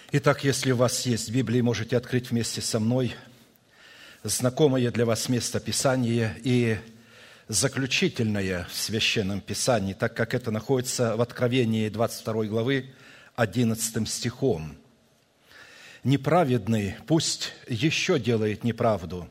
Итак, если у вас есть Библия, можете открыть вместе со мной знакомое для вас место Писания и заключительное в Священном Писании, так как это находится в Откровении 22 главы 11 стихом. «Неправедный пусть еще делает неправду,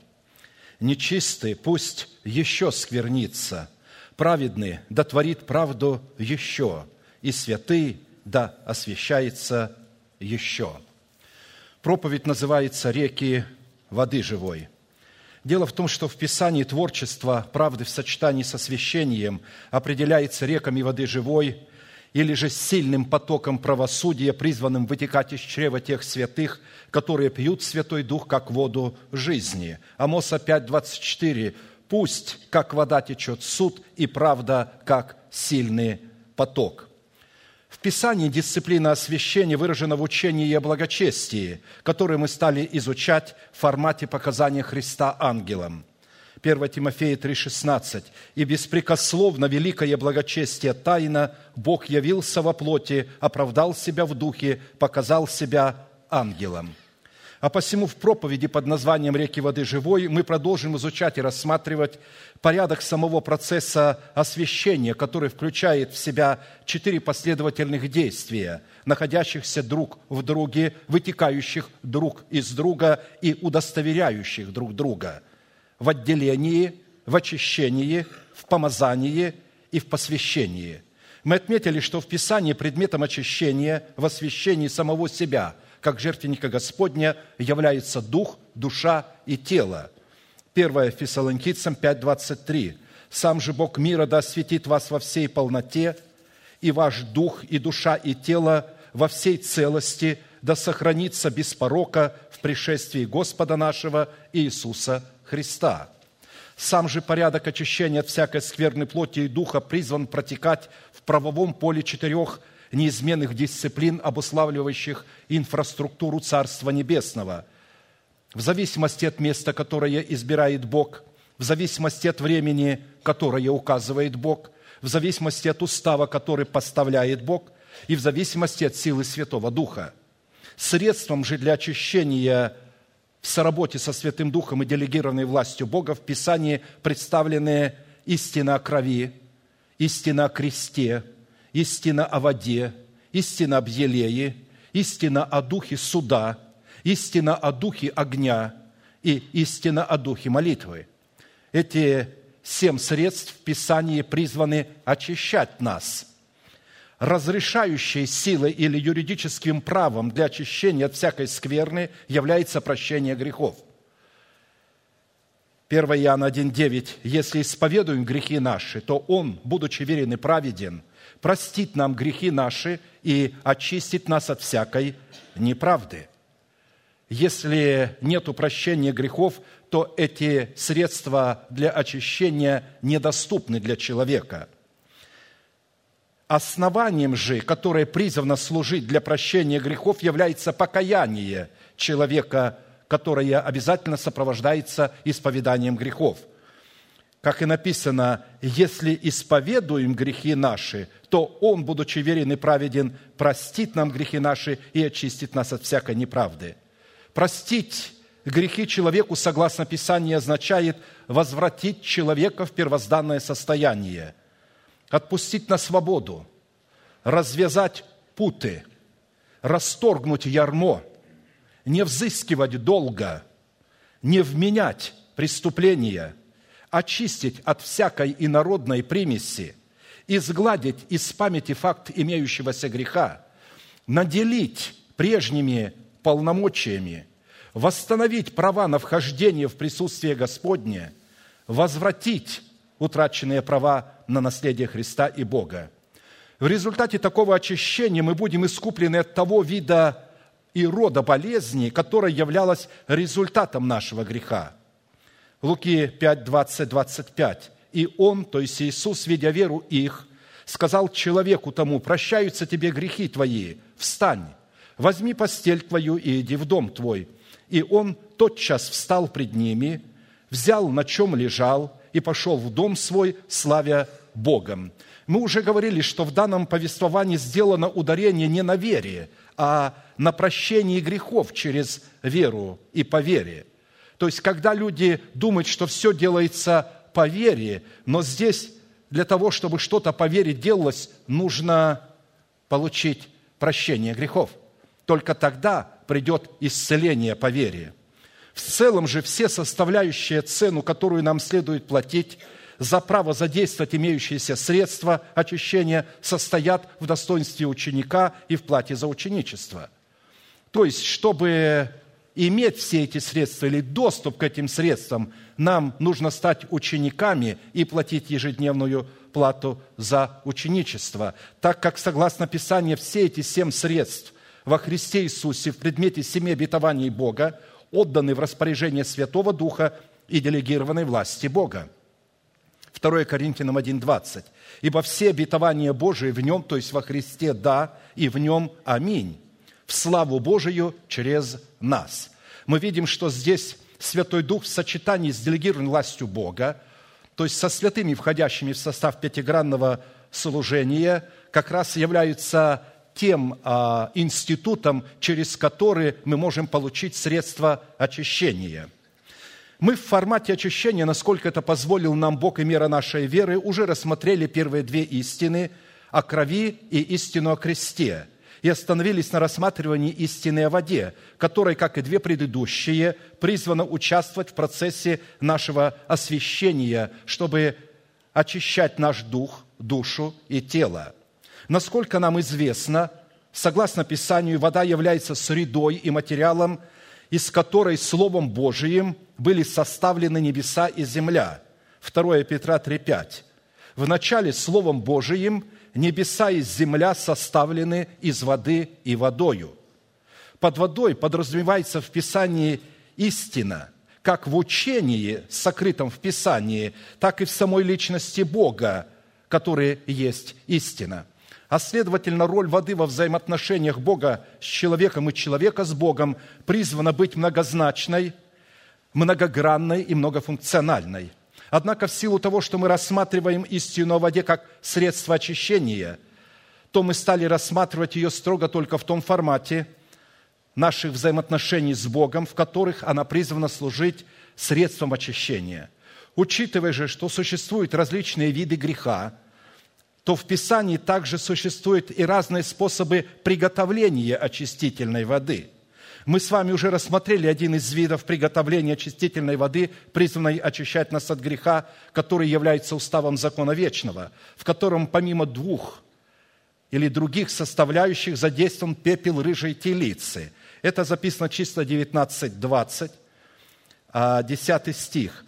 нечистый пусть еще сквернится, праведный да творит правду еще, и святый да освящается еще». Проповедь называется «Реки воды живой». Дело в том, что в Писании творчество правды в сочетании с освящением определяется реками воды живой или же сильным потоком правосудия, призванным вытекать из чрева тех святых, которые пьют Святой Дух, как воду жизни. Амоса 5:24. «Пусть, как вода, течет суд, и правда, как сильный поток». В Писании дисциплина освящения выражена в учении о благочестии, которое мы стали изучать в формате показания Христа ангелам. 1 Тимофея 3,16. «И беспрекословно великое благочестие тайна, Бог явился во плоти, оправдал себя в духе, показал себя ангелом». А посему в проповеди под названием «Реки воды живой» мы продолжим изучать и рассматривать порядок самого процесса освящения, который включает в себя 4 последовательных действия, находящихся друг в друге, вытекающих друг из друга и удостоверяющих друг друга в отделении, в очищении, в помазании и в посвящении. Мы отметили, что в Писании предметом очищения в освящении самого себя – как жертвенника Господня является дух, душа и тело. 1 Фессалоникийцам 5:23. «Сам же Бог мира да осветит вас во всей полноте, и ваш дух, и душа, и тело во всей целости да сохранится без порока в пришествии Господа нашего Иисуса Христа». Сам же порядок очищения от всякой скверной плоти и духа призван протекать в правовом поле 4 неизменных дисциплин, обуславливающих инфраструктуру Царства Небесного, в зависимости от места, которое избирает Бог, в зависимости от времени, которое указывает Бог, в зависимости от устава, который поставляет Бог, и в зависимости от силы Святого Духа. Средством же для очищения в соработе со Святым Духом и делегированной властью Бога в Писании представлены истина о крови, истина о кресте, истина о воде, истина об елее, истина о духе суда, истина о духе огня и истина о духе молитвы. Эти 7 средств в Писании призваны очищать нас. Разрешающей силой или юридическим правом для очищения от всякой скверны является прощение грехов. 1 Иоанна 1:9. «Если исповедуем грехи наши, то Он, будучи верен и праведен, простит нам грехи наши и очистит нас от всякой неправды». Если нет прощения грехов, то эти средства для очищения недоступны для человека. Основанием же, которое призвано служить для прощения грехов, является покаяние человека, которое обязательно сопровождается исповеданием грехов. Как и написано, если исповедуем грехи наши, то Он, будучи верен и праведен, простит нам грехи наши и очистит нас от всякой неправды. Простить грехи человеку, согласно Писанию, означает возвратить человека в первозданное состояние, отпустить на свободу, развязать путы, расторгнуть ярмо, не взыскивать долга, не вменять преступления, очистить от всякой инородной примеси, изгладить из памяти факт имеющегося греха, наделить прежними полномочиями, восстановить права на вхождение в присутствие Господне, возвратить утраченные права на наследие Христа и Бога. В результате такого очищения мы будем искуплены от того вида и рода болезни, которая являлась результатом нашего греха. Луки 5:20-25. «И Он, то есть Иисус, видя веру их, сказал человеку тому: прощаются тебе грехи твои, встань, возьми постель твою и иди в дом твой. И он тотчас встал пред ними, взял, на чем лежал, и пошел в дом свой, славя Богом». Мы уже говорили, что в данном повествовании сделано ударение не на вере, а на прощении грехов через веру и по вере. То есть, когда люди думают, что все делается по вере, но здесь для того, чтобы что-то по вере делалось, нужно получить прощение грехов. Только тогда придет исцеление по вере. В целом же все составляющие цену, которую нам следует платить за право задействовать имеющиеся средства очищения, состоят в достоинстве ученика и в плате за ученичество. То есть, чтобы иметь все эти средства или доступ к этим средствам, нам нужно стать учениками и платить ежедневную плату за ученичество, так как, согласно Писанию, все эти 7 средств во Христе Иисусе в предмете 7 обетований Бога отданы в распоряжение Святого Духа и делегированной власти Бога. 2 Коринфянам 1:20. «Ибо все обетования Божии в Нем, то есть во Христе, да, и в Нем аминь, в славу Божию через нас». Мы видим, что здесь Святой Дух в сочетании с делегированной властью Бога, то есть со святыми, входящими в состав пятигранного служения, как раз являются тем институтом, через который мы можем получить средства очищения. Мы в формате очищения, насколько это позволил нам Бог и мера нашей веры, уже рассмотрели первые 2 истины о крови и истину о кресте, и остановились на рассматривании истины о воде, которая, как и 2 предыдущие, призвана участвовать в процессе нашего освящения, чтобы очищать наш дух, душу и тело. Насколько нам известно, согласно Писанию, вода является средой и материалом, из которой Словом Божиим были составлены небеса и земля. 2 Петра 3:5. Вначале Словом Божиим небеса и земля составлены из воды и водою. Под водой подразумевается в Писании истина, как в учении, сокрытом в Писании, так и в самой личности Бога, который есть истина. А следовательно, роль воды во взаимоотношениях Бога с человеком и человека с Богом призвана быть многозначной, многогранной и многофункциональной. Однако в силу того, что мы рассматриваем истину о воде как средство очищения, то мы стали рассматривать ее строго только в том формате наших взаимоотношений с Богом, в которых она призвана служить средством очищения. Учитывая же, что существуют различные виды греха, то в Писании также существуют и разные способы приготовления очистительной воды. Мы с вами уже рассмотрели один из видов приготовления очистительной воды, призванной очищать нас от греха, который является уставом закона вечного, в котором помимо 2 или других составляющих задействован пепел рыжей телицы. Это записано в числа 19:20, 10 стих.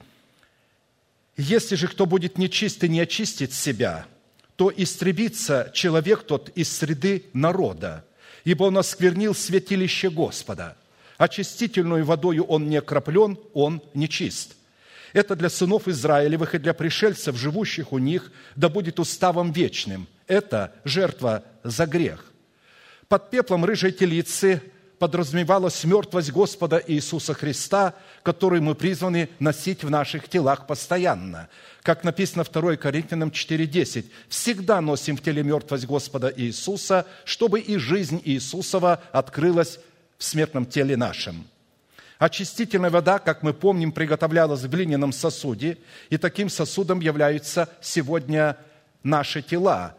«Если же кто будет нечист и не очистит себя, то истребится человек тот из среды народа, ибо он осквернил святилище Господа. Очистительную водою он не окроплен, он нечист. Это для сынов Израилевых и для пришельцев, живущих у них, да будет уставом вечным. Это жертва за грех». Под пеплом рыжей телицы подразумевалась мертвость Господа Иисуса Христа, которую мы призваны носить в наших телах постоянно. Как написано 2 Коринфянам 4:10. «Всегда носим в теле мертвость Господа Иисуса, чтобы и жизнь Иисусова открылась в смертном теле нашем». Очистительная вода, как мы помним, приготовлялась в глиняном сосуде, и таким сосудом являются сегодня наши тела,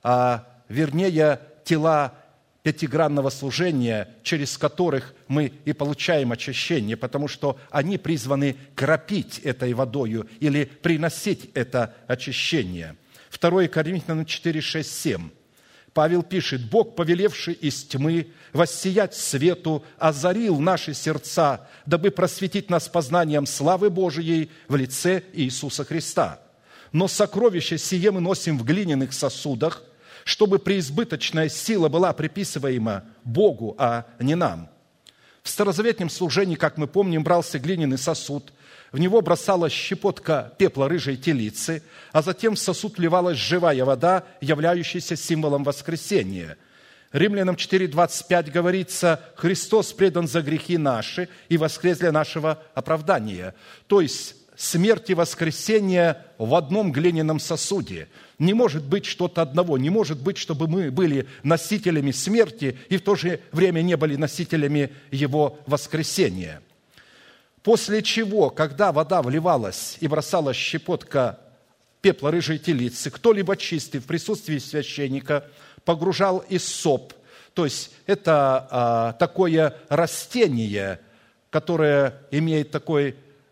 вернее, тела пятигранного служения, через которых мы и получаем очищение, потому что они призваны кропить этой водою или приносить это очищение. 2 Коринфянам 4, 6, 7. Павел пишет: «Бог, повелевший из тьмы воссиять свету, озарил наши сердца, дабы просветить нас познанием славы Божией в лице Иисуса Христа. Но сокровище сие мы носим в глиняных сосудах, чтобы преизбыточная сила была приписываема Богу, а не нам». В старозаветном служении, как мы помним, брался глиняный сосуд, в него бросалась щепотка пепла рыжей телицы, а затем в сосуд вливалась живая вода, являющаяся символом воскресения. Римлянам 4:25 говорится: «Христос предан за грехи наши и воскрес для нашего оправдания». То есть смерть и воскресение в одном глиняном сосуде. Не может быть что-то одного, не может быть, чтобы мы были носителями смерти и в то же время не были носителями Его воскресения. После чего, когда вода вливалась и бросалась щепотка пепла рыжей телицы, кто-либо чистый в присутствии священника погружал иссоп, то есть это такое растение, которое имеет такой,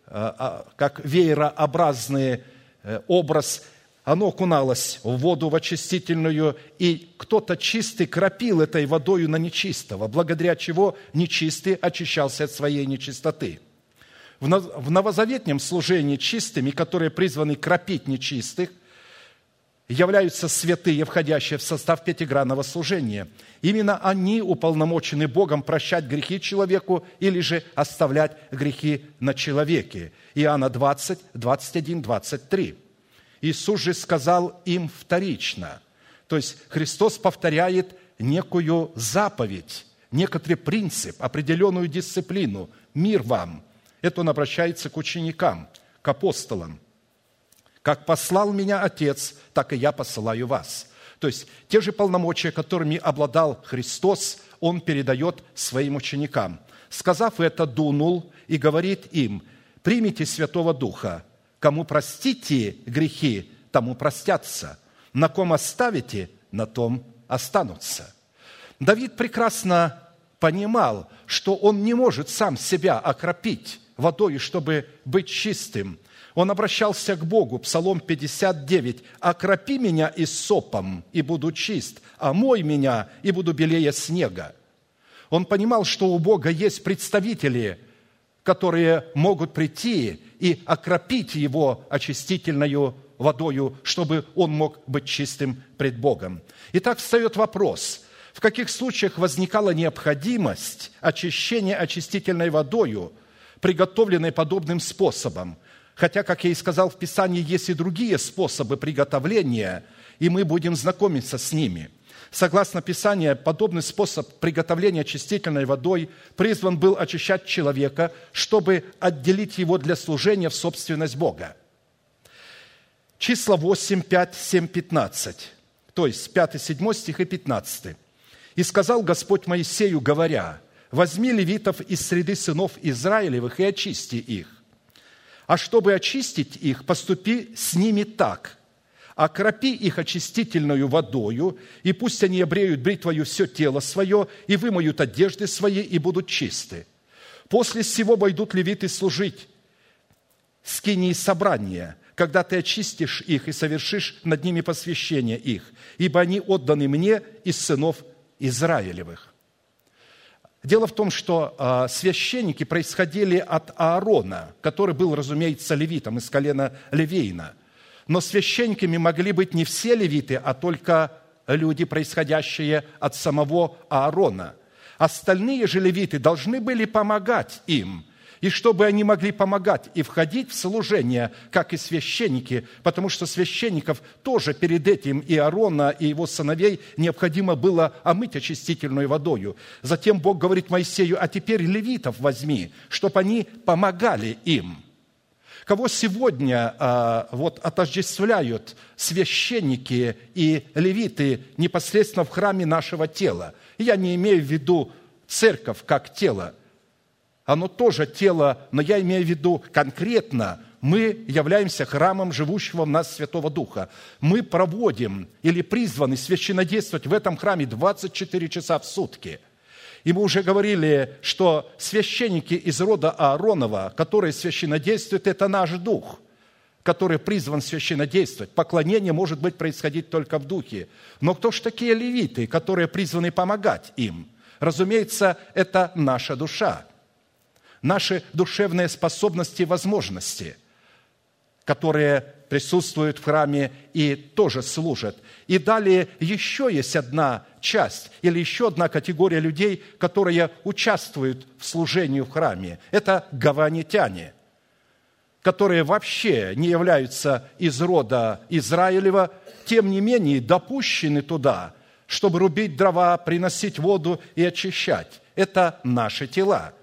как веерообразный образ, оно окуналось в воду в очистительную, и кто-то чистый кропил этой водою на нечистого, благодаря чего нечистый очищался от своей нечистоты. В новозаветнем служении чистыми, которые призваны кропить нечистых, являются святые, входящие в состав пятигранного служения. Именно они уполномочены Богом прощать грехи человеку или же оставлять грехи на человеке. Иоанна 20, 21, 23. Иисус же сказал им вторично. То есть Христос повторяет некую заповедь, некоторый принцип, определенную дисциплину. Мир вам. Это он обращается к ученикам, к апостолам. «Как послал меня Отец, так и я посылаю вас». То есть те же полномочия, которыми обладал Христос, Он передает своим ученикам. Сказав это, дунул и говорит им: «Примите Святого Духа. Кому простите грехи, тому простятся. На ком оставите, на том останутся». Давид прекрасно понимал, что он не может сам себя окропить водой, чтобы быть чистым. Он обращался к Богу, Псалом 59, «Окропи меня иссопом, и буду чист, омой меня, и буду белее снега». Он понимал, что у Бога есть представители, которые могут прийти и окропить его очистительною водою, чтобы он мог быть чистым пред Богом. Итак, встает вопрос, в каких случаях возникала необходимость очищения очистительной водою, приготовленной подобным способом. Хотя, как я и сказал в Писании, есть и другие способы приготовления, и мы будем знакомиться с ними. Согласно Писанию, подобный способ приготовления очистительной водой призван был очищать человека, чтобы отделить его для служения в собственность Бога. Числа 8, 5, 7, 15, то есть 5, 7 стих и 15. «И сказал Господь Моисею, говоря: возьми левитов из среды сынов Израилевых и очисти их. А чтобы очистить их, поступи с ними так: окропи их очистительную водою, и пусть они обреют бритвою все тело свое, и вымоют одежды свои, и будут чисты. После сего пойдут левиты служить скинии собрания, когда ты очистишь их и совершишь над ними посвящение их, ибо они отданы мне из сынов Израилевых». Дело в том, что священники происходили от Аарона, который был, разумеется, левитом из колена Левиина. Но священниками могли быть не все левиты, а только люди, происходящие от самого Аарона. Остальные же левиты должны были помогать им. И чтобы они могли помогать и входить в служение, как и священники, потому что священников тоже перед этим и Аарона, и его сыновей необходимо было омыть очистительной водою. Затем Бог говорит Моисею: а теперь левитов возьми, чтобы они помогали им. Кого сегодня отождествляют священники и левиты непосредственно в храме нашего тела? Я не имею в виду церковь как тело. Оно тоже тело, но я имею в виду конкретно, мы являемся храмом живущего в нас Святого Духа. Мы проводим или призваны священнодействовать в этом храме 24 часа в сутки. И мы уже говорили, что священники из рода Ааронова, которые священнодействуют, это наш дух, который призван священнодействовать. Поклонение может быть происходить только в духе. Но кто ж такие левиты, которые призваны помогать им? Разумеется, это наша душа. Наши душевные способности и возможности, которые присутствуют в храме и тоже служат. И далее еще есть одна часть или еще одна категория людей, которые участвуют в служении в храме. Это гаванитяне, которые вообще не являются из рода Израилева, тем не менее допущены туда, чтобы рубить дрова, приносить воду и очищать. Это наши тела.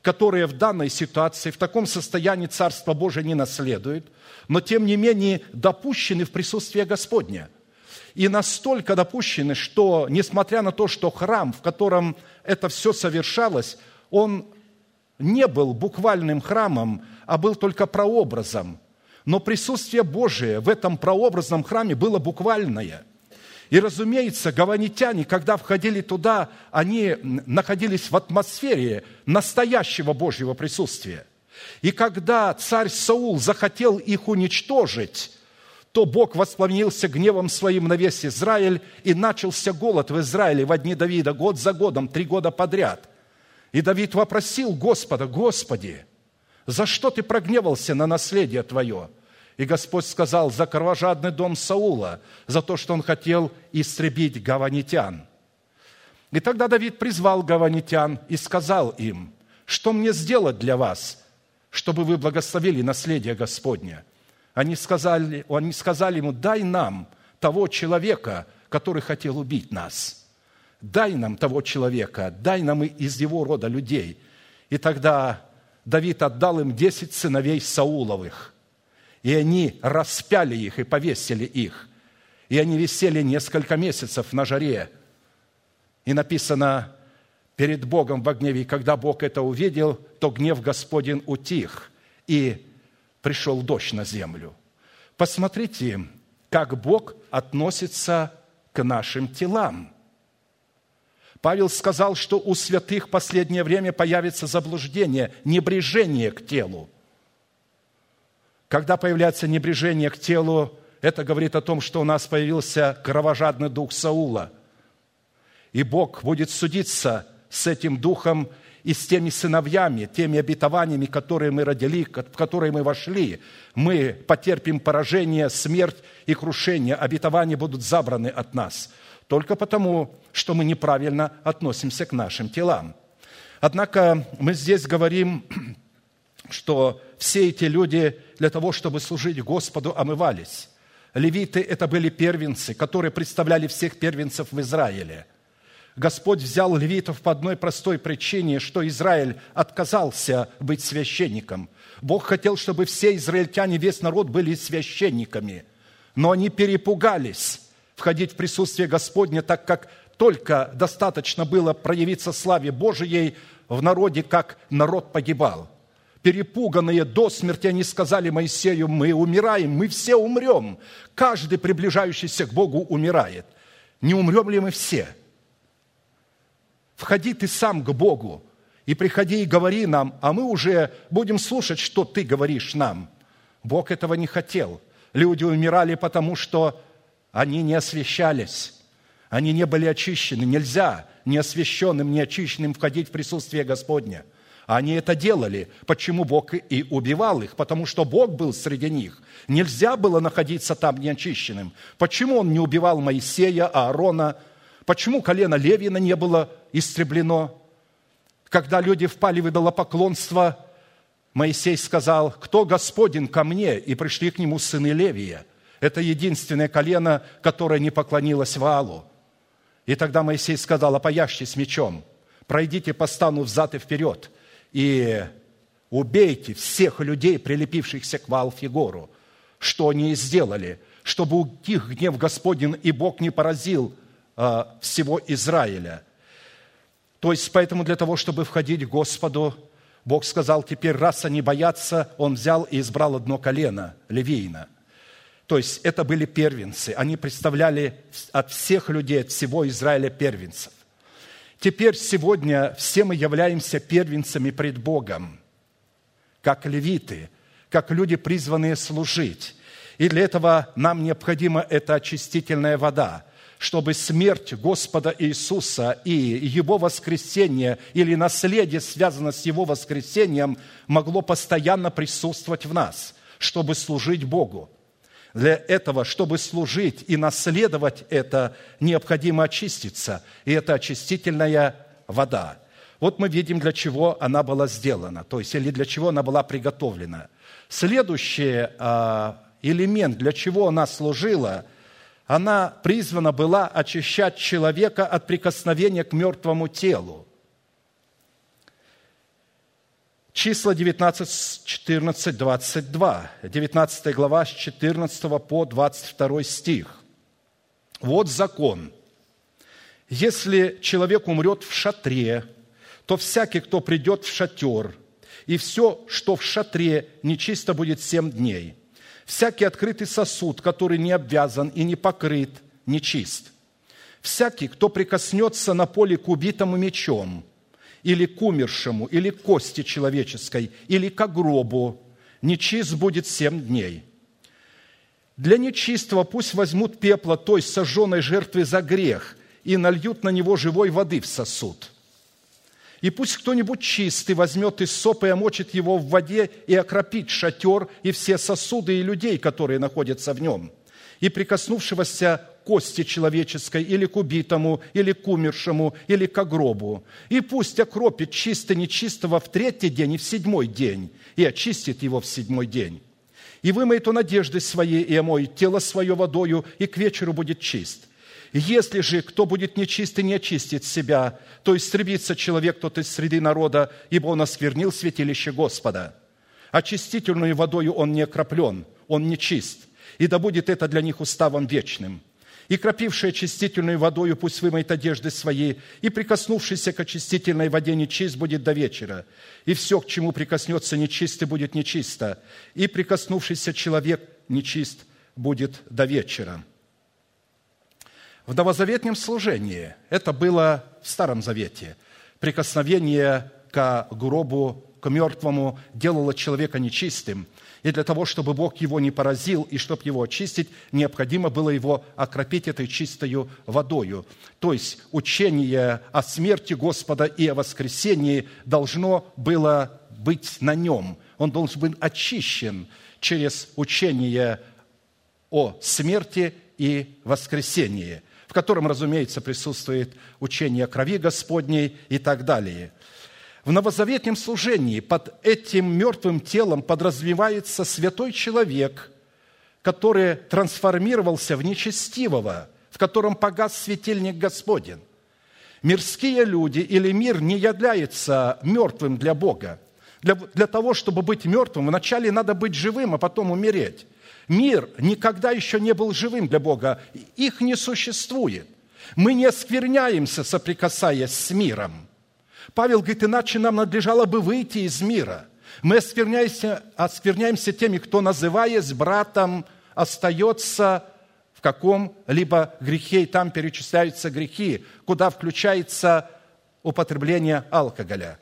которые в данной ситуации, в таком состоянии Царство Божие не наследуют, но тем не менее допущены в присутствие Господне. И настолько допущены, что, несмотря на то, что храм, в котором это все совершалось, он не был буквальным храмом, а был только прообразом. Но присутствие Божие в этом прообразном храме было буквальное. И, разумеется, гаванитяне, когда входили туда, они находились в атмосфере настоящего Божьего присутствия. И когда царь Саул захотел их уничтожить, то Бог воспламенился гневом своим на весь Израиль, и начался голод в Израиле во дни Давида, год за годом, 3 года подряд. И Давид вопросил Господа: «Господи, за что ты прогневался на наследие твое?» И Господь сказал: «За кровожадный дом Саула, за то, что он хотел истребить гаванитян». И тогда Давид призвал гаванитян и сказал им: «Что мне сделать для вас, чтобы вы благословили наследие Господне?» Они сказали ему: «Дай нам того человека, который хотел убить нас. Дай нам того человека, дай нам из его рода людей». И тогда Давид отдал им 10 сыновей Сауловых, и они распяли их и повесили их. И они висели несколько месяцев на жаре. И написано: перед Богом во гневе. И когда Бог это увидел, то гнев Господень утих, и пришел дождь на землю. Посмотрите, как Бог относится к нашим телам. Павел сказал, что у святых в последнее время появится заблуждение, небрежение к телу. Когда появляется небрежение к телу, это говорит о том, что у нас появился кровожадный дух Саула. И Бог будет судиться с этим духом и с теми сыновьями, теми обетованиями, которые мы родили, в которые мы вошли. Мы потерпим поражение, смерть и крушение. Обетования будут забраны от нас. Только потому, что мы неправильно относимся к нашим телам. Однако мы здесь говорим, что все эти люди для того, чтобы служить Господу, омывались. Левиты – это были первенцы, которые представляли всех первенцев в Израиле. Господь взял левитов по одной простой причине, что Израиль отказался быть священником. Бог хотел, чтобы все израильтяне, весь народ были священниками, но они перепугались входить в присутствие Господне, так как только достаточно было проявиться славе Божией в народе, как народ погибал. Перепуганные до смерти, они сказали Моисею: «Мы умираем, мы все умрем. Каждый, приближающийся к Богу, умирает. Не умрем ли мы все? Входи ты сам к Богу, и приходи и говори нам, а мы уже будем слушать, что ты говоришь нам». Бог этого не хотел. Люди умирали, потому что они не освящались, они не были очищены. Нельзя неосвященным, неочищенным входить в присутствие Господне. Они это делали. Почему Бог и убивал их? Потому что Бог был среди них. Нельзя было находиться там неочищенным. Почему Он не убивал Моисея, Аарона? Почему колено Левина не было истреблено? Когда люди впали в идолопоклонство, Моисей сказал: «Кто Господен ко мне?» И пришли к нему сыны Левия. Это единственное колено, которое не поклонилось Ваалу. И тогда Моисей сказал: «Опояжьтесь мечом, пройдите по стану взад и вперед, и убейте всех людей, прилепившихся к Ваал-Фигору». Что они и сделали, чтобы утих гнев Господень, и Бог не поразил всего Израиля. То есть, поэтому для того, чтобы входить к Господу, Бог сказал: теперь, раз они боятся, Он взял и избрал одно колено, Левийно. То есть, это были первенцы. Они представляли от всех людей, от всего Израиля первенцев. Теперь, сегодня все мы являемся первенцами пред Богом, как левиты, как люди, призванные служить. И для этого нам необходима эта очистительная вода, чтобы смерть Господа Иисуса и Его воскресение или наследие, связанное с Его воскресением, могло постоянно присутствовать в нас, чтобы служить Богу. Для этого, чтобы служить и наследовать это, необходимо очиститься. И это очистительная вода. Вот мы видим, для чего она была сделана, то есть или для чего она была приготовлена. Следующий элемент, для чего она служила, она призвана была очищать человека от прикосновения к мертвому телу. Числа 19, 14, 22. 19 глава с 14 по 22 стих. Вот закон. Если человек умрет в шатре, то всякий, кто придет в шатер, и все, что в шатре, нечисто будет 7 дней. Всякий открытый сосуд, который не обвязан и не покрыт, нечист. Всякий, кто прикоснется на поле к убитому мечом, или к умершему, или к кости человеческой, или к гробу, нечист будет 7 дней. Для нечистого пусть возьмут пепла той сожженной жертвы за грех и нальют на него живой воды в сосуд. И пусть кто-нибудь чистый возьмет иссоп и омочит его в воде и окропит шатер и все сосуды и людей, которые находятся в нем. И прикоснувшегося к кости человеческой, или к убитому, или к умершему, или к гробу. И пусть окропит чисто нечистого в 3-й день и в 7-й день, и очистит его в 7-й день. И вымоет он одежды свои, и омоет тело свое водою, и к вечеру будет чист. Если же кто будет нечист и не очистит себя, то истребится человек тот из среды народа, ибо он осквернил святилище Господа. Очистительную водою он не окроплен, он нечист, и да будет это для них уставом вечным. И кропивший очистительную водою пусть вымоет одежды свои, и прикоснувшийся к очистительной воде нечист будет до вечера. И все, к чему прикоснется нечистый, будет нечисто, и прикоснувшийся человек нечист будет до вечера». В новозаветном служении, это было в Старом Завете, прикосновение к гробу, к мертвому делало человека нечистым. И для того, чтобы Бог его не поразил, и чтобы его очистить, необходимо было его окропить этой чистою водою. То есть учение о смерти Господа и о воскресении должно было быть на нем. Он должен быть очищен через учение о смерти и воскресении, в котором, разумеется, присутствует учение о крови Господней и так далее. В новозаветном служении под этим мертвым телом подразумевается святой человек, который трансформировался в нечестивого, в котором погас светильник Господень. Мирские люди или мир не является мертвым для Бога. Для того, чтобы быть мертвым, вначале надо быть живым, а потом умереть. Мир никогда еще не был живым для Бога. Их не существует. Мы не оскверняемся, соприкасаясь с миром. Павел говорит, иначе нам надлежало бы выйти из мира. Мы оскверняемся теми, кто, называясь братом, остается в каком-либо грехе, и там перечисляются грехи, куда включается употребление алкоголя.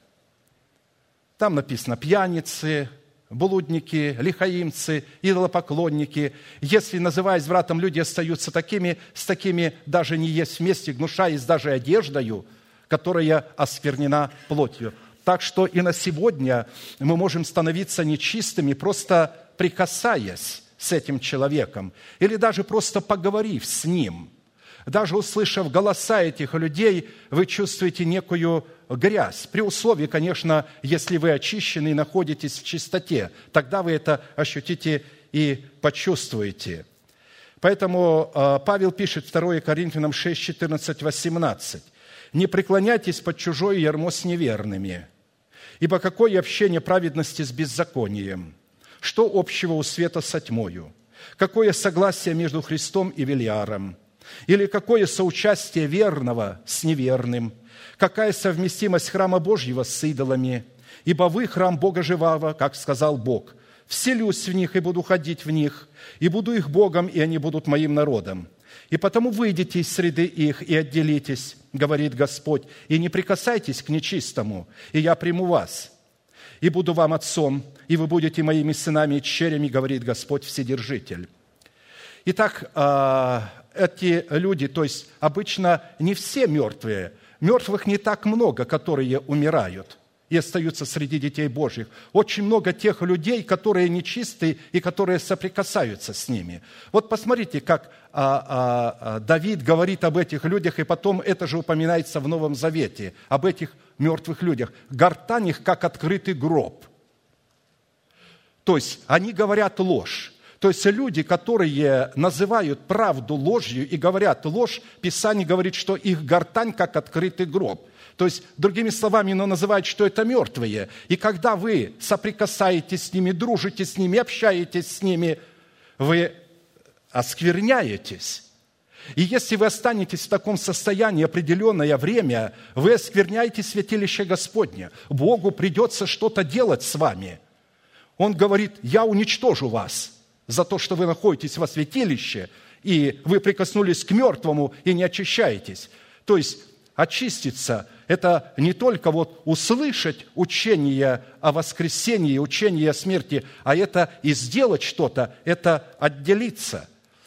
Там написано пьяницы, блудники, лихаимцы, идолопоклонники. Если, называясь братом, люди остаются такими, с такими даже не есть вместе, гнушаясь даже одеждою, которая осквернена плотью. Так что и на сегодня мы можем становиться нечистыми, просто прикасаясь с этим человеком, или даже просто поговорив с ним. Даже услышав голоса этих людей, вы чувствуете некую грязь. При условии, конечно, если вы очищены и находитесь в чистоте, тогда вы это ощутите и почувствуете. Поэтому Павел пишет 2 Коринфянам 6, 14, 18. «Не преклоняйтесь под чужое ярмо с неверными, ибо какое общение праведности с беззаконием? Что общего у света со тьмою? Какое согласие между Христом и Велиаром? Или какое соучастие верного с неверным? Какая совместимость храма Божьего с идолами? Ибо вы храм Бога живого, как сказал Бог. Вселюсь в них и буду ходить в них, и буду их Богом, и они будут моим народом. И потому выйдите из среды их и отделитесь, говорит Господь, и не прикасайтесь к нечистому, и я приму вас, и буду вам отцом, и вы будете моими сынами и дщерями, говорит Господь Вседержитель». Итак, эти люди, то есть обычно не все мертвые, мертвых не так много, которые умирают и остаются среди детей Божьих. Очень много тех людей, которые нечистые и которые соприкасаются с ними. Вот посмотрите, как Давид говорит об этих людях, и потом это же упоминается в Новом Завете, об этих мертвых людях. «Гортань их, как открытый гроб». То есть они говорят ложь. То есть люди, которые называют правду ложью и говорят ложь, Писание говорит, что их гортань, как открытый гроб. То есть, другими словами, оно называет, что это мертвые. И когда вы соприкасаетесь с ними, дружите с ними, общаетесь с ними, вы оскверняетесь. И если вы останетесь в таком состоянии определенное время, вы оскверняете святилище Господне. Богу придется что-то делать с вами. Он говорит: я уничтожу вас за то, что вы находитесь во святилище, и вы прикоснулись к мертвому и не очищаетесь. То есть очиститься – это не только услышать учение о воскресении, учение о смерти, а это и сделать что-то, это отделиться.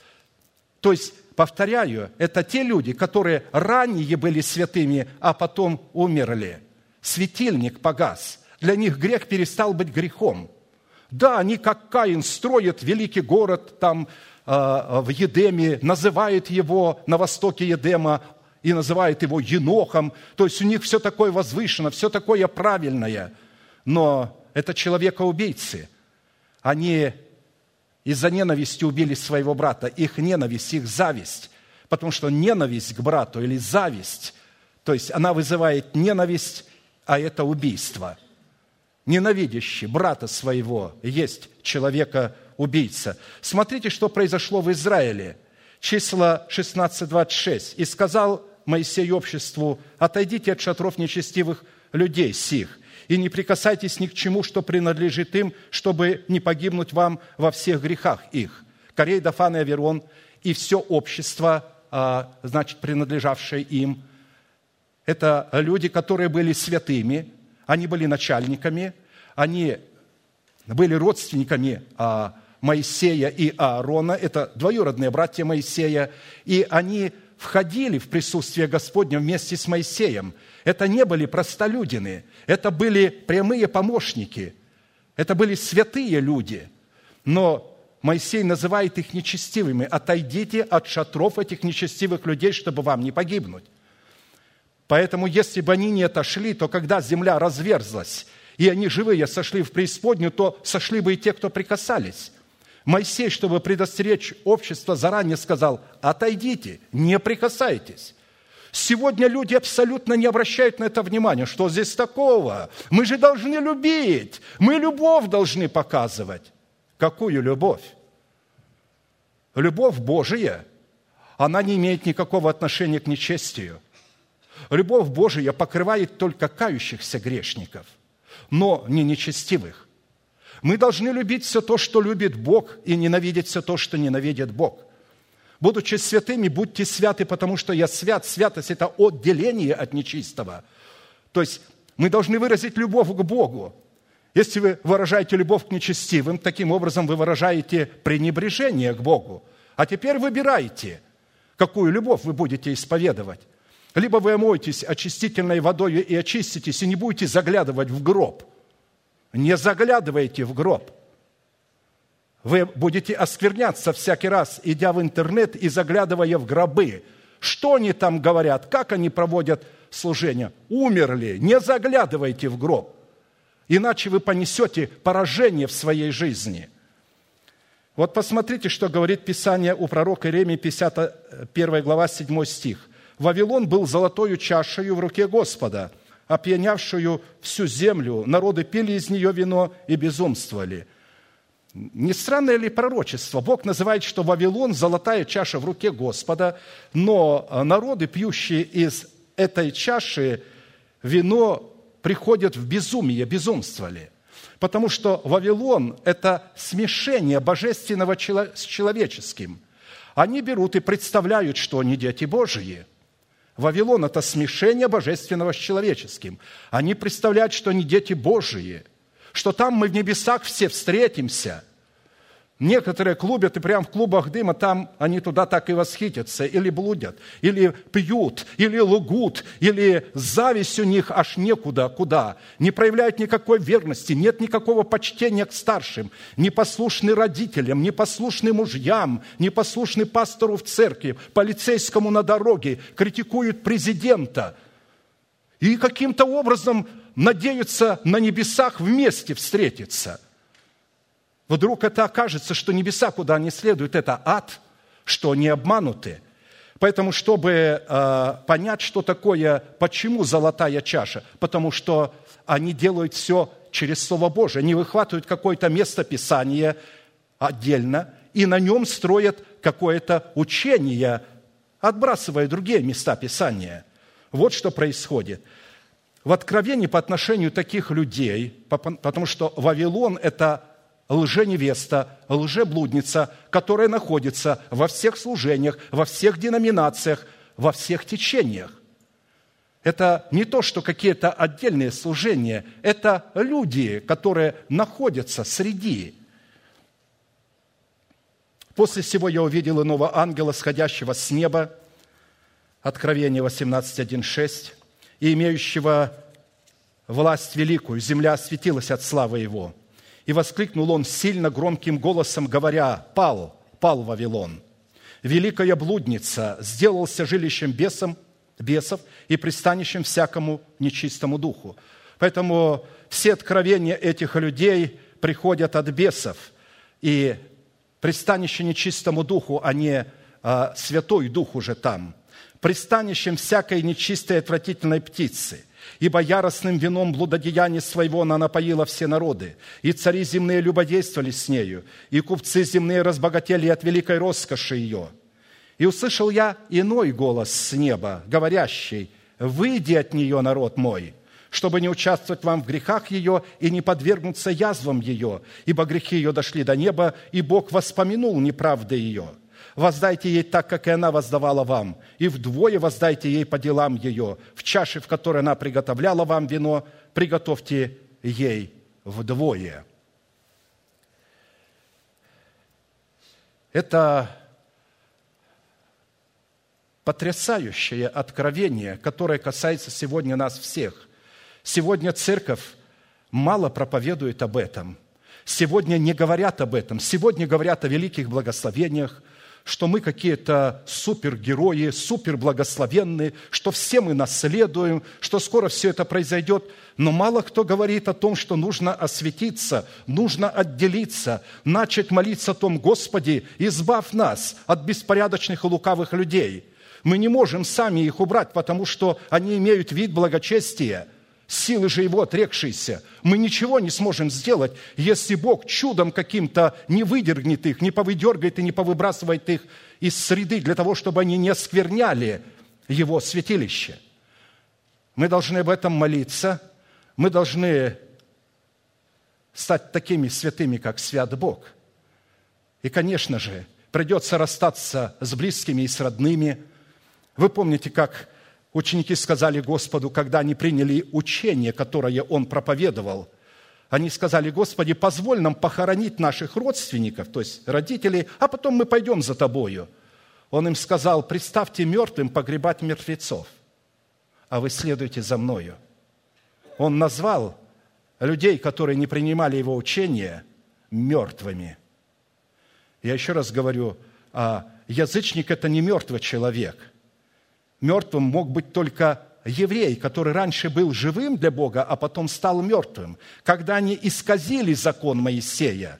То есть, повторяю, это те люди, которые ранее были святыми, а потом умерли. Светильник погас. Для них грех перестал быть грехом. Да, они, как Каин, строят великий город там в Едеме, называют его на востоке Едема и называют его Енохом. То есть у них все такое возвышено, все такое правильное. Но это человека-убийцы. Они из-за ненависти убили своего брата. Их ненависть, их зависть. Потому что ненависть к брату или зависть, то есть она вызывает ненависть, а это убийство. Ненавидящий брата своего есть человека-убийца. Смотрите, что произошло в Израиле. Числа 16:26. «И сказал Моисей обществу: отойдите от шатров нечестивых людей сих, и не прикасайтесь ни к чему, что принадлежит им, чтобы не погибнуть вам во всех грехах их». Корей, Дафан и Аверон и все общество, принадлежавшее им, это люди, которые были святыми, они были начальниками, они были родственниками Моисея и Аарона, это двоюродные братья Моисея, и они входили в присутствие Господне вместе с Моисеем. Это не были простолюдины, это были прямые помощники, это были святые люди. Но Моисей называет их нечестивыми. Отойдите от шатров этих нечестивых людей, чтобы вам не погибнуть. Поэтому, если бы они не отошли, то когда земля разверзлась, и они живые сошли в преисподнюю, то сошли бы и те, кто прикасались. Моисей, чтобы предостеречь общество, заранее сказал: отойдите, не прикасайтесь. Сегодня люди абсолютно не обращают на это внимания. Что здесь такого? Мы же должны любить, мы любовь должны показывать. Какую любовь? Любовь Божия, она не имеет никакого отношения к нечестию. Любовь Божия покрывает только кающихся грешников, но не нечестивых. Мы должны любить все то, что любит Бог, и ненавидеть все то, что ненавидит Бог. Будучи святыми, будьте святы, потому что я свят. Святость – это отделение от нечистого. То есть мы должны выразить любовь к Богу. Если вы выражаете любовь к нечестивым, таким образом вы выражаете пренебрежение к Богу. А теперь выбирайте, какую любовь вы будете исповедовать. Либо вы омоетесь очистительной водой и очиститесь, и не будете заглядывать в гроб. Не заглядывайте в гроб. Вы будете оскверняться всякий раз, идя в интернет и заглядывая в гробы. Что они там говорят, как они проводят служение? Умерли, не заглядывайте в гроб. Иначе вы понесете поражение в своей жизни. Вот посмотрите, что говорит Писание у пророка Иеремии, 51 глава, 7 стих. «Вавилон был золотою чашею в руке Господа, опьянявшую всю землю. Народы пили из нее вино и безумствовали». Не странное ли пророчество? Бог называет, что Вавилон – золотая чаша в руке Господа, но народы, пьющие из этой чаши вино, приходят в безумие, безумствовали. Потому что Вавилон – это смешение божественного с человеческим. Они берут и представляют, что они дети Божии. Вавилон – это смешение божественного с человеческим. Они представляют, что они дети Божии, что там мы в небесах все встретимся. Некоторые клубят, и прямо в клубах дыма там они туда так и восхитятся, или блудят, или пьют, или лгут, или зависть у них аж некуда, куда. Не проявляют никакой верности, нет никакого почтения к старшим, непослушны родителям, непослушны мужьям, непослушны пастору в церкви, полицейскому на дороге, критикуют президента. И каким-то образом надеются на небесах вместе встретиться. Вдруг это окажется, что небеса, куда они следуют, это ад, что они обмануты. Поэтому, чтобы понять, что такое, почему золотая чаша, потому что они делают все через Слово Божие. Они выхватывают какое-то место Писания отдельно и на нем строят какое-то учение, отбрасывая другие места Писания. Вот что происходит. В Откровении по отношению таких людей, потому что Вавилон – это лженевеста, лжеблудница, которая находится во всех служениях, во всех деноминациях, во всех течениях. Это не то, что какие-то отдельные служения, это люди, которые находятся среди. После сего я увидел иного ангела, сходящего с неба, Откровение 18:1-6, и имеющего власть великую, земля осветилась от славы его. И воскликнул он сильно громким голосом, говоря: «Пал, пал Вавилон! Великая блудница сделался жилищем бесов и пристанищем всякому нечистому духу». Поэтому все откровения этих людей приходят от бесов, и пристанище нечистому духу, а не Святой Дух уже там. Пристанищем всякой нечистой и отвратительной птицы. Ибо яростным вином блудодеяния своего она напоила все народы, и цари земные любодействовали с нею, и купцы земные разбогатели от великой роскоши ее. И услышал я иной голос с неба, говорящий: «Выйди от нее, народ мой, чтобы не участвовать вам в грехах ее и не подвергнуться язвам ее, ибо грехи ее дошли до неба, и Бог воспомянул неправды ее. Воздайте ей так, как и она воздавала вам, и вдвое воздайте ей по делам ее. В чаше, в которой она приготовляла вам вино, приготовьте ей вдвое». Это потрясающее откровение, которое касается сегодня нас всех. Сегодня церковь мало проповедует об этом. Сегодня не говорят об этом. Сегодня говорят о великих благословениях, что мы какие-то супергерои, суперблагословенные, что все мы наследуем, что скоро все это произойдет. Но мало кто говорит о том, что нужно осветиться, нужно отделиться, начать молиться о том: «Господи, избавь нас от беспорядочных и лукавых людей». Мы не можем сами их убрать, потому что они имеют вид благочестия, силы же его отрекшиеся. Мы ничего не сможем сделать, если Бог чудом каким-то не выдергнет их, не повыдергает и не повыбрасывает их из среды для того, чтобы они не оскверняли его святилище. Мы должны об этом молиться. Мы должны стать такими святыми, как свят Бог. И, конечно же, придется расстаться с близкими и с родными. Вы помните, как ученики сказали Господу, когда они приняли учение, которое Он проповедовал, они сказали: «Господи, позволь нам похоронить наших родственников», то есть родителей, «а потом мы пойдем за Тобою». Он им сказал: «Представьте мертвым погребать мертвецов, а вы следуйте за Мною». Он назвал людей, которые не принимали Его учения, мертвыми. Я еще раз говорю, язычник – это не мертвый человек. Мертвым мог быть только еврей, который раньше был живым для Бога, а потом стал мертвым. Когда они исказили закон Моисея,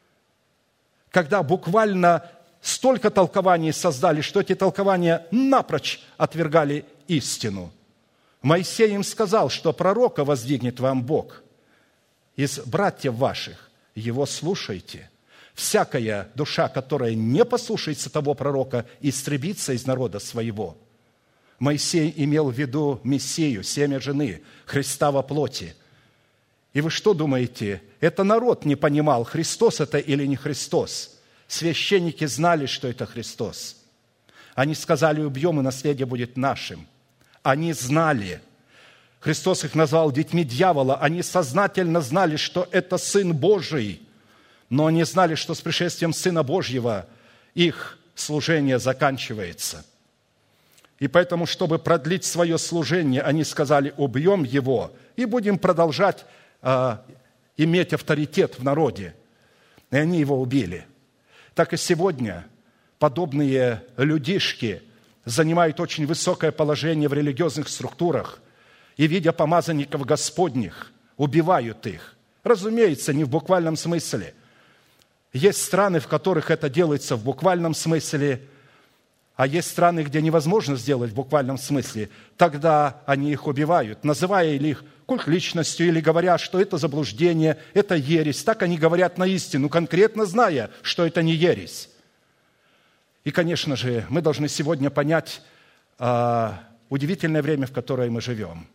когда буквально столько толкований создали, что эти толкования напрочь отвергали истину. Моисей им сказал, что пророка воздвигнет вам Бог из братьев ваших, его слушайте. Всякая душа, которая не послушается того пророка, истребится из народа своего. Моисей имел в виду Мессию, семя жены, Христа во плоти. И вы что думаете, это народ не понимал, Христос это или не Христос? Священники знали, что это Христос. Они сказали: «Убьем, и наследие будет нашим». Они знали. Христос их назвал детьми дьявола. Они сознательно знали, что это Сын Божий. Но они знали, что с пришествием Сына Божьего их служение заканчивается. И поэтому, чтобы продлить свое служение, они сказали: «Убьем его и будем продолжать иметь авторитет в народе». И они его убили. Так и сегодня подобные людишки занимают очень высокое положение в религиозных структурах и, видя помазанников Господних, убивают их. Разумеется, не в буквальном смысле. Есть страны, в которых это делается в буквальном смысле. А есть страны, где невозможно сделать в буквальном смысле, тогда они их убивают, называя их культ личностью или говоря, что это заблуждение, это ересь. Так они говорят на истину, конкретно зная, что это не ересь. И, конечно же, мы должны сегодня понять удивительное время, в которое мы живем.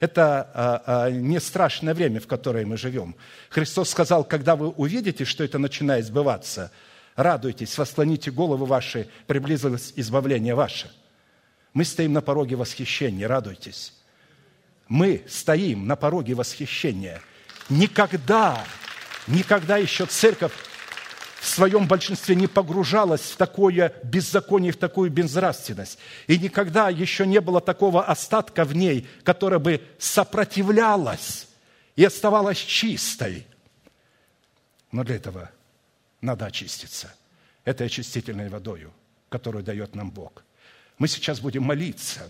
Это не страшное время, в которое мы живем. Христос сказал, когда вы увидите, что это начинает сбываться, радуйтесь, восклоните головы ваши, приблизилось избавление ваше. Мы стоим на пороге восхищения, радуйтесь. Мы стоим на пороге восхищения. Никогда еще церковь в своем большинстве не погружалась в такое беззаконие, в такую безнравственность. И никогда еще не было такого остатка в ней, которая бы сопротивлялась и оставалась чистой. Но для этого надо очиститься этой очистительной водою, которую дает нам Бог. Мы сейчас будем молиться,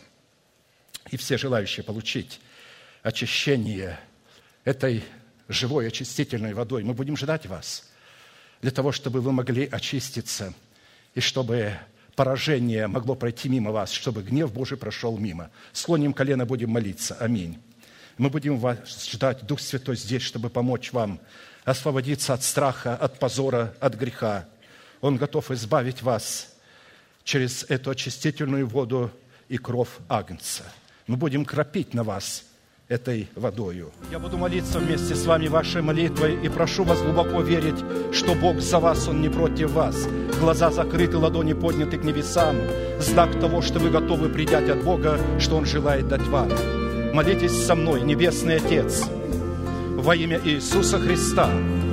и все желающие получить очищение этой живой очистительной водой, мы будем ждать вас, для того, чтобы вы могли очиститься, и чтобы поражение могло пройти мимо вас, чтобы гнев Божий прошел мимо. Склоним колено, будем молиться. Аминь. Мы будем вас ждать, Дух Святой здесь, чтобы помочь вам освободиться от страха, от позора, от греха. Он готов избавить вас через эту очистительную воду и кровь Агнца. Мы будем кропить на вас этой водою. Я буду молиться вместе с вами вашей молитвой и прошу вас глубоко верить, что Бог за вас, Он не против вас. Глаза закрыты, ладони подняты к небесам. Знак того, что вы готовы принять от Бога, что Он желает дать вам. Молитесь со мной, Небесный Отец, во имя Иисуса Христа.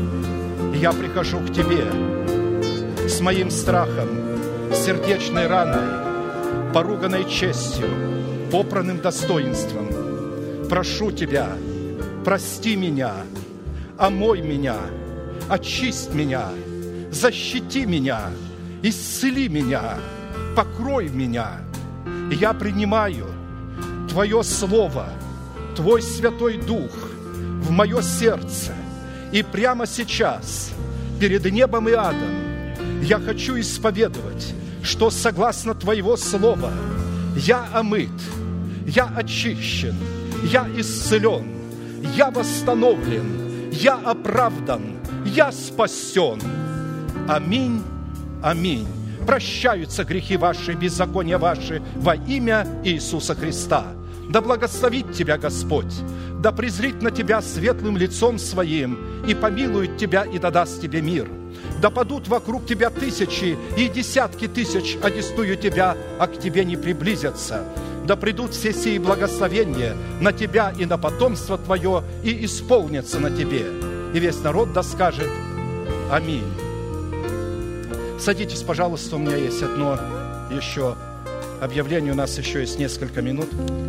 Я прихожу к Тебе с моим страхом, сердечной раной, поруганной честью, попранным достоинством. Прошу Тебя, прости меня, омой меня, очисть меня, защити меня, исцели меня, покрой меня. Я принимаю Твое Слово, Твой Святой Дух в мое сердце. И прямо сейчас, перед небом и адом, я хочу исповедовать, что согласно Твоего Слова я омыт, я очищен, я исцелен, я восстановлен, я оправдан, я спасен. Аминь, аминь. Прощаются грехи ваши, беззакония ваши во имя Иисуса Христа. Да благословит тебя Господь, да презрит на тебя светлым лицом Своим и помилует тебя и дадаст тебе мир. Да падут вокруг тебя тысячи и десятки тысяч, одесную тебя, а к тебе не приблизятся. Да придут все сии благословения на тебя и на потомство твое, и исполнятся на тебе. И весь народ да скажет аминь. Садитесь, пожалуйста, у меня есть одно еще объявление, у нас еще есть несколько минут.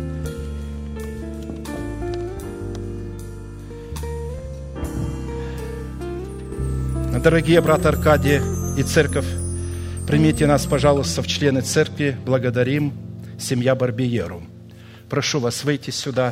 Дорогие брат Аркадий и церковь, примите нас, пожалуйста, в члены церкви. Благодарим. Семья Барбиеру. Прошу вас выйти сюда.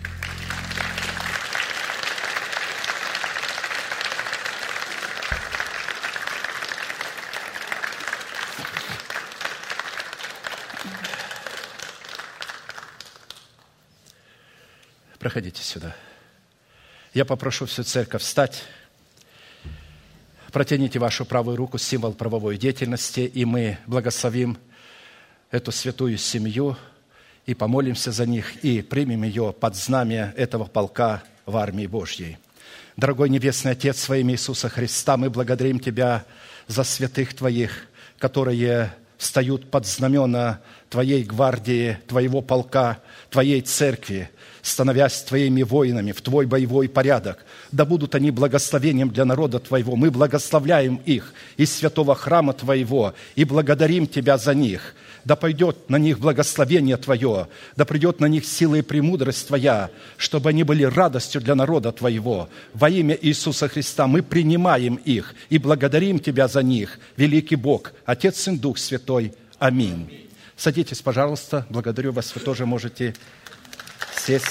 Проходите сюда. Я попрошу всю церковь встать. Протяните вашу правую руку, символ правовой деятельности, и мы благословим эту святую семью и помолимся за них, и примем ее под знамя этого полка в армии Божьей. Дорогой Небесный Отец, во имя Иисуса Христа, мы благодарим Тебя за святых Твоих, которые встают под знамена Твоей гвардии, Твоего полка, Твоей церкви, становясь Твоими воинами в Твой боевой порядок. Да будут они благословением для народа Твоего. Мы благословляем их из святого храма Твоего и благодарим Тебя за них. Да пойдет на них благословение Твое, да придет на них сила и премудрость Твоя, чтобы они были радостью для народа Твоего. Во имя Иисуса Христа мы принимаем их и благодарим Тебя за них, великий Бог, Отец, Сын, Дух Святой. Аминь. Садитесь, пожалуйста. Благодарю вас. Вы тоже можете сесть.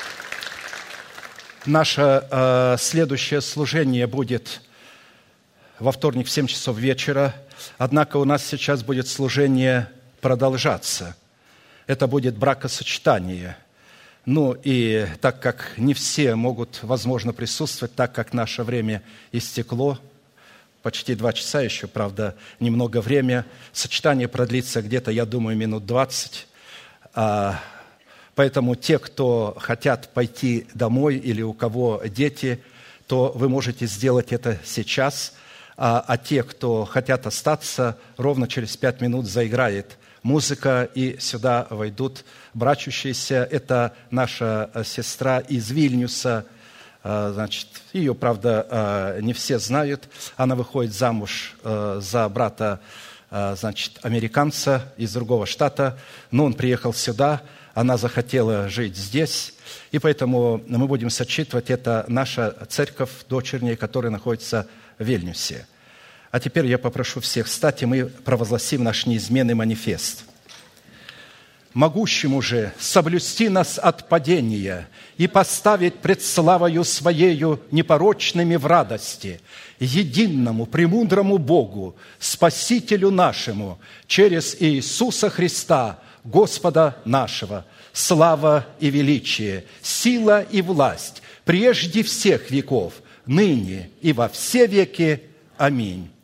Наше следующее служение будет во вторник в 7 часов вечера. Однако у нас сейчас будет служение продолжаться. Это будет бракосочетание. Ну и так как не все могут, возможно, присутствовать, так как наше время истекло, почти 2 часа еще, правда, немного время. Сочетание продлится где-то, я думаю, минут 20. Поэтому те, кто хотят пойти домой или у кого дети, то вы можете сделать это сейчас. А те, кто хотят остаться, ровно через 5 минут заиграет музыка, и сюда войдут брачущиеся. Это наша сестра из Вильнюса. Значит, ее, правда, не все знают. Она выходит замуж за брата, значит, американца из другого штата, но он приехал сюда, она захотела жить здесь, и поэтому мы будем сочетывать. Это наша церковь дочерняя, которая находится в Вильнюсе. А теперь я попрошу всех встать, и мы провозгласим наш неизменный манифест. «Могущему же соблюсти нас от падения и поставить пред славою Своею непорочными в радости, единому, премудрому Богу, Спасителю нашему, через Иисуса Христа, Господа нашего, слава и величие, сила и власть, прежде всех веков, ныне и во все веки. Аминь».